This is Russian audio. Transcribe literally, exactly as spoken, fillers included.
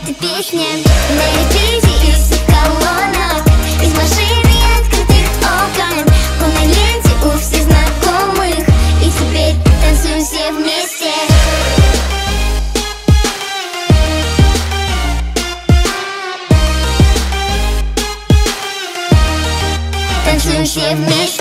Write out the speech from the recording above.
эта песня на репите из всех колонок, из машин и открытых окон, по на ленте у всех знакомых. И теперь танцуем все вместе. Танцуем все вместе.